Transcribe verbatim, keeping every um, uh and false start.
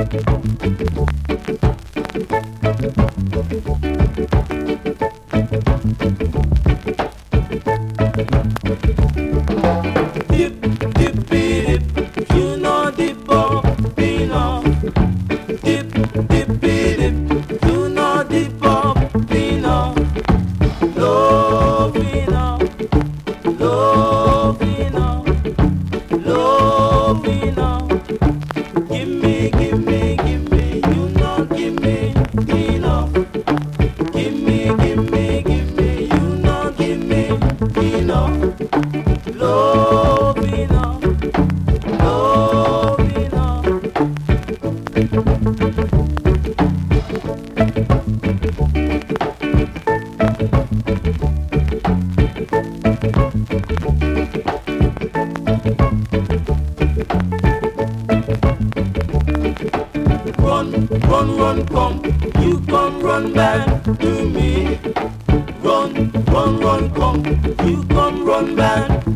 Dip, dip, dip, you know dip up, pino. Dip, dip, dip, you know dip up, pino. Lovina, lovina, lovina. Give me, give me, give me, you know give me enough. Give me, give me, give me, you know give me enough. Lovina, lovina. Run, run, run, come, you come run back to me. Run, run, run, come, you come run back